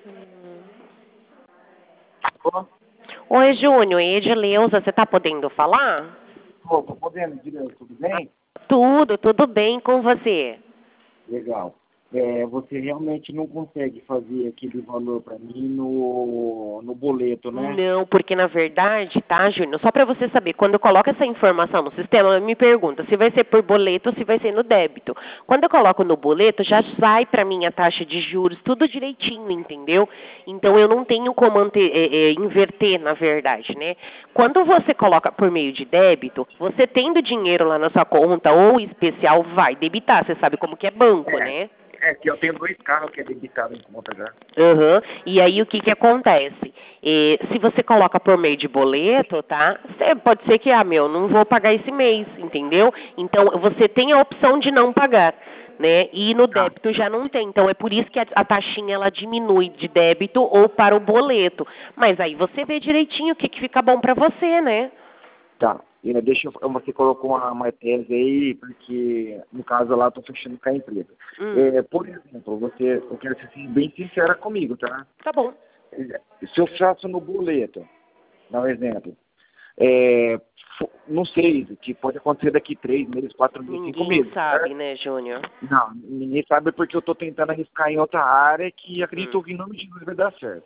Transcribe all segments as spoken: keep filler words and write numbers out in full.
Tô, Oi, Júnior, Edileuza, você tá podendo falar? tô, tô podendo, direito, tudo bem? Tudo, tudo bem com você? Legal. É, você realmente não consegue fazer aquele valor para mim no, no boleto, né? Não, porque na verdade, tá, Júnior? Só para você saber, quando eu coloco essa informação no sistema, me pergunta se vai ser por boleto ou se vai ser no débito. Quando eu coloco no boleto, já sai para mim a taxa de juros, tudo direitinho, entendeu? Então eu não tenho como ante- é, é, inverter, na verdade, né? Quando você coloca por meio de débito, você tendo dinheiro lá na sua conta ou especial, vai debitar. Você sabe como que é banco, É, né? é que eu tenho dois carros que é debitado em conta já. Aham. E aí o que que acontece? Eh, se você coloca por meio de boleto, tá? Cê- pode ser que, ah, meu, não vou pagar esse mês, entendeu? Então você tem a opção de não pagar, né? E no Tá, débito já não tem. Então é por isso que a, a taxinha ela diminui de débito ou para o boleto. Mas aí você vê direitinho o que que fica bom para você, né? tá. E, né, deixa eu, você colocou uma, uma tese aí, porque no caso lá eu tô fechando com a empresa. Hum, É, por exemplo, você, eu quero ser assim, bem sincera comigo, tá? tá bom. Se eu faço no boleto, dá um exemplo, é, fo- não sei, que pode acontecer daqui três meses, quatro meses, cinco Ninguém meses, sabe, certo? né, Júnior? Não, ninguém sabe porque eu estou tentando arriscar em outra área que Hum. acredito que não me vai dar certo.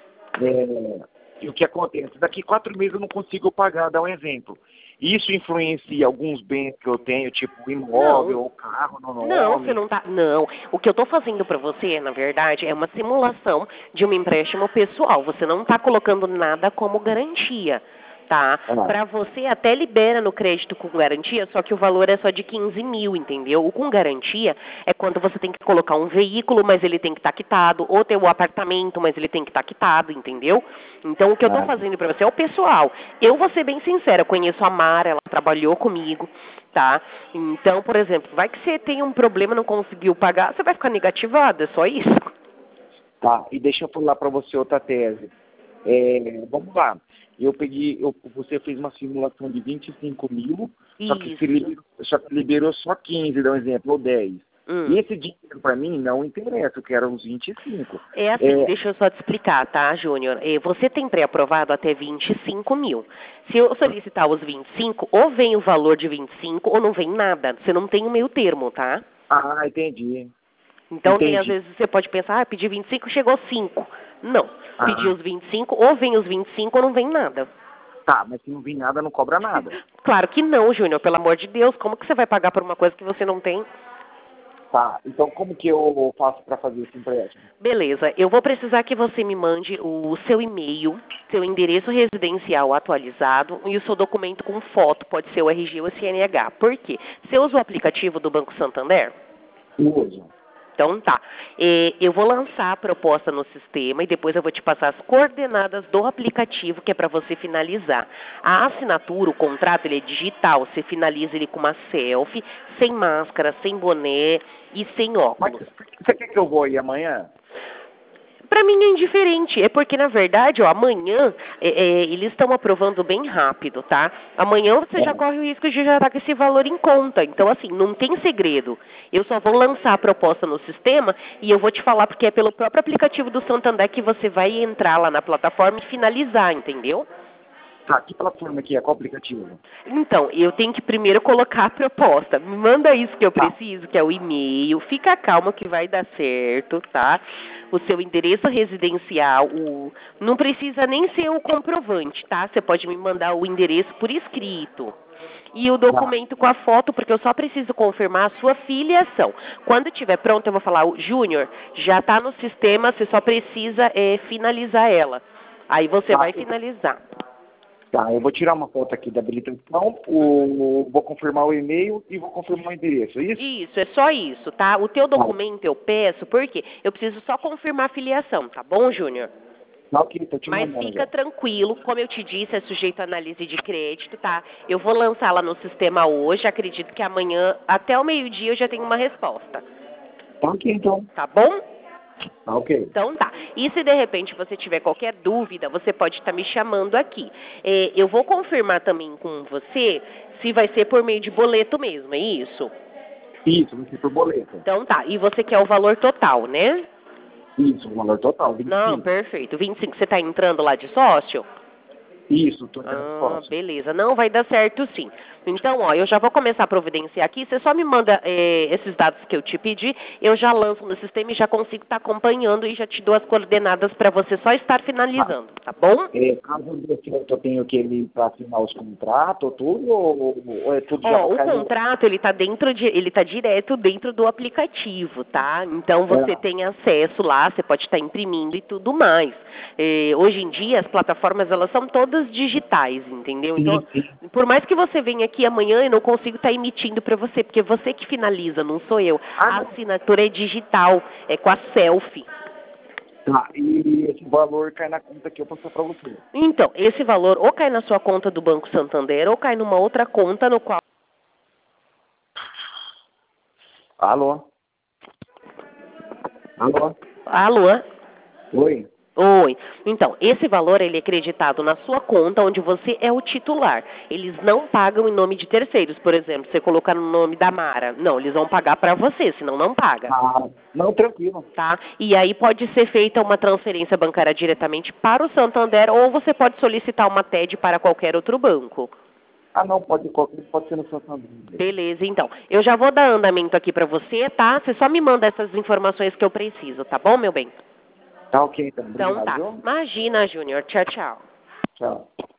É, e o que acontece? Daqui quatro meses eu não consigo pagar, dar um exemplo. Isso influencia alguns bens que eu tenho, tipo imóvel Não, ou carro no não, você nome. não tá. Não. O que eu tô fazendo pra você, na verdade, é uma simulação de um empréstimo pessoal. Você não tá colocando nada como garantia, tá? Ah, Pra você até libera no crédito com garantia, só que o valor é só de quinze mil, entendeu? O com garantia é quando você tem que colocar um veículo, mas ele tem que estar quitado, ou ter o apartamento, mas ele tem que estar quitado, entendeu? Então o que eu tô ah, fazendo pra você é o pessoal. Eu vou ser bem sincera, eu conheço a Mara, ela trabalhou comigo, tá? Então, por exemplo, vai que você tem um problema e não conseguiu pagar, você vai ficar negativada, é só isso. tá, e deixa eu falar para você outra tese. É, vamos lá. Eu peguei, eu, você fez uma simulação de vinte e cinco mil, só que se Isso. liberou, só que liberou só quinze, dá um exemplo, ou dez. Hum. E esse dinheiro para mim não interessa, eu quero uns vinte e cinco. É assim, É, deixa eu só te explicar, tá, Júnior? Eh, Você tem pré-aprovado até vinte e cinco mil. Se eu solicitar os vinte e cinco, ou vem o valor de vinte e cinco ou não vem nada. Você não tem o meio termo, tá? ah, entendi. Então, tem, às Entendi. vezes, você pode pensar, ah, pedi vinte e cinco, chegou cinco. Não. Pedi Ah, os vinte e cinco, ou vem os vinte e cinco ou não vem nada. tá, mas se não vir nada, não cobra nada. Claro que não, Júnior, pelo amor de Deus. Como que você vai pagar por uma coisa que você não tem? Tá, então como que eu faço para fazer esse empréstimo? Beleza, eu vou precisar que você me mande o seu e-mail, seu endereço residencial atualizado e o seu documento com foto, pode ser o R G ou o C N H. Por quê? Você usa o aplicativo do Banco Santander? Hoje. Então tá. Eh, eu vou lançar a proposta no sistema e depois eu vou te passar as coordenadas do aplicativo que é para você finalizar. A assinatura, o contrato, ele é digital. Você finaliza ele com uma selfie, sem máscara, sem boné e sem Mas óculos. você quer que eu vou aí amanhã? Pra mim é indiferente, é porque na verdade, ó, amanhã é, é, eles estão aprovando bem rápido, tá? Amanhã você já É. corre o risco de já estar com esse valor em conta. Então, assim, não tem segredo. Eu só vou lançar a proposta no sistema e eu vou te falar porque é pelo próprio aplicativo do Santander que você vai entrar lá na plataforma e finalizar, entendeu? Tá, que plataforma aqui é? Qual aplicativo? Então, eu tenho que primeiro colocar a proposta. Me manda isso que eu Tá, preciso, que é o e-mail. Fica calma que vai dar certo, tá? O seu endereço residencial, o... não precisa nem ser o comprovante, tá? Você pode me mandar o endereço por escrito. E o tá, documento com a foto, porque eu só preciso confirmar a sua filiação. Quando estiver pronto, eu vou falar, o Júnior, já está no sistema, você só precisa é, finalizar ela. Aí você tá. vai finalizar. Tá, eu vou tirar uma foto aqui da habilitação, o, vou confirmar o e-mail e vou confirmar o endereço, é isso? Isso, é só isso, tá? O teu Tá, documento eu peço, porque eu preciso só confirmar a filiação, tá bom, Júnior? tá ok, tô te Mas mandando fica já. tranquilo, como eu te disse, é sujeito à análise de crédito, tá? Eu vou lançá-la no sistema hoje, acredito que amanhã, até o meio-dia, eu já tenho uma resposta, Tá ok, então. tá bom? Tá ok. Então tá. E se de repente você tiver qualquer dúvida, você pode estar me chamando aqui. É, eu vou confirmar também com você se vai ser por meio de boleto mesmo, é isso? Isso, vai ser por boleto. Então tá. E você quer o valor total, né? Isso, o valor total, vinte e cinco. Não, perfeito. vinte e cinco, você está entrando lá de sócio? Isso, tô entrando Ah, sócio. beleza. Não, vai dar certo sim. Então, ó, eu já vou começar a providenciar aqui. Você só me manda eh, esses dados que eu te pedi, eu já lanço no sistema e já consigo estar acompanhando e já te dou as coordenadas para você só estar finalizando, tá bom? É, caso dê certo, eu tenho que ir para assinar os contratos, tudo, ou, ou é tudo já Ó, o vai cair no... contrato, ele tá dentro de, ele tá direto dentro do aplicativo, tá? Então você É. tem acesso lá, você pode estar imprimindo e tudo mais. Eh, hoje em dia as plataformas elas são todas digitais, entendeu? Então, Sim, sim. por mais que você venha aqui amanhã, eu não consigo estar emitindo para você, porque você que finaliza, não sou eu. Ah, A não. assinatura é digital, é com a selfie. Tá, e esse valor cai na conta que eu passar para você. Então, esse valor ou cai na sua conta do Banco Santander ou cai numa outra conta no qual Alô? Alô? Alô? Oi? Oi. Então, esse valor ele é creditado na sua conta onde você é o titular. Eles não pagam em nome de terceiros, por exemplo, você colocar no nome da Mara. Não, eles vão pagar para você, senão não paga. Ah, não, tranquilo. Tá? E aí pode ser feita uma transferência bancária diretamente para o Santander ou você pode solicitar uma T E D para qualquer outro banco. Ah, não, pode, pode ser no Santander. Beleza, então. Eu já vou dar andamento aqui para você, tá? Você só me manda essas informações que eu preciso, tá bom, meu bem? Tá ok, então. Então Obrigado, tá. viu? Imagina, Júnior. Tchau, tchau. Tchau.